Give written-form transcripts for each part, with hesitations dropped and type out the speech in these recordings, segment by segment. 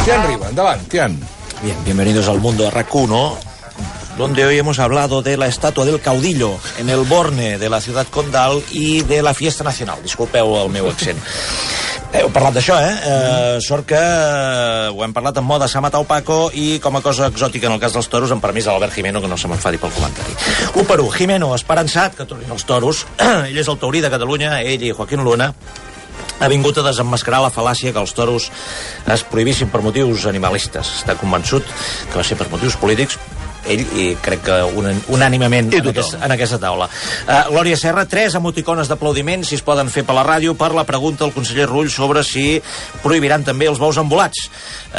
Tian Riba, endavant, Tian. Bien, bienvenidos al mundo de RAC1, donde hoy hemos hablado de la estatua del caudillo en el Borne de la ciudad condal y de la fiesta nacional. Disculpeu el meu accent. Heu parlat d'això, sort que ho hem parlat en moda s'ha matat Paco i com a cosa exòtica en el cas dels toros, amb permís de l'Albert Jimeno, que no se m'enfadi pel comentari. 1-1, Jimeno, esperançat que tornin els toros. Ell és el taurí de Catalunya, ell i Joaquín Luna ha vingut a desemmascarar la fal·làcia que els toros es prohibissin per motius animalistes. Està convençut que va ser per motius polítics, ell i crec que unànimament en aquesta taula. Glòria Serra, 3 emoticones d'aplaudiments, si es poden fer per la ràdio, per la pregunta al conseller Rull sobre si prohibiran també els bous embolats.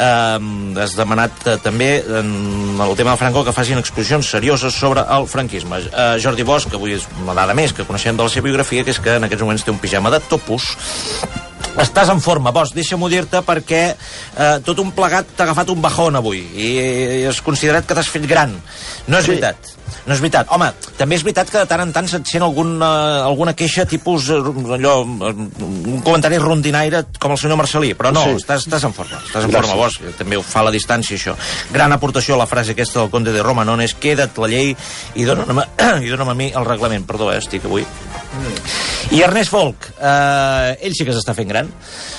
Has demanat també en el tema de Franco que facin exposicions serioses sobre el franquisme. Jordi Bosch, que avui és una dada més que coneixem de la seva biografia, que és que en aquests moments té un pijama de topus. Estàs en forma, Bosch, deixa'm-ho dir-te perquè tot un plegat t'ha agafat un bajón avui i has considerat que t'has fet gran. No és veritat. No és veritat. Home, també és veritat que de tant en tant se't sent alguna queixa tipus allò, un comentari rondinaire com el senyor Marcelí, però no, estàs en forma. Estàs en forma, Bosch, també ho fa a la distància, això. Gran aportació a la frase aquesta del conde de Romanones, queda't la llei i dona'm a mi el reglament. Perdó, estic avui. I Ernest Folk, ell sí que s'està fent gran,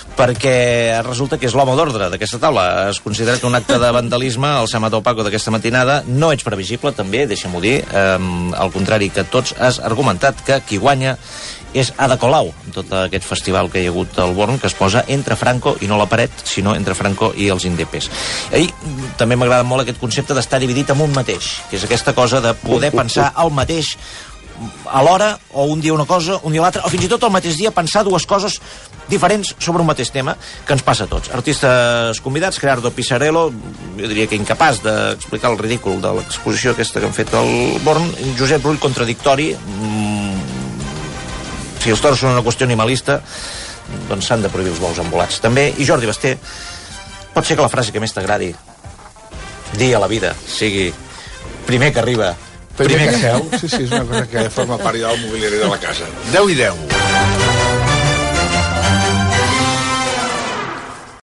perquè resulta que és l'home d'ordre d'aquesta taula. Es considera que un acte de vandalisme al Sant Mateu Paco d'aquesta matinada no ets previsible, també, deixa'm-ho dir, al contrari que tots has argumentat que qui guanya és Ada Colau, tot aquest festival que hi ha hagut al Born, que es posa entre Franco i no la paret, sinó entre Franco i els indepes. I també m'agrada molt aquest concepte d'estar dividit en un mateix, que és aquesta cosa de poder pensar el mateix alhora, o un dia una cosa, un dia l'altra, o fins i tot el mateix dia pensar dues coses diferents sobre un mateix tema, que ens passa a tots. Artistes convidats, Gerardo Pisarello, jo diria que incapaç d'explicar el ridícul de l'exposició aquesta que han fet al Born, Josep Rull, contradictori, si els toros són una qüestió animalista, doncs s'han de prohibir els bous embolats. També, i Jordi Basté, pot ser que la frase que més t'agradi dir a la vida sigui primer que arriba, primer que seu. Sí, és una cosa que forma part del mobiliari de la casa. 10 i 10.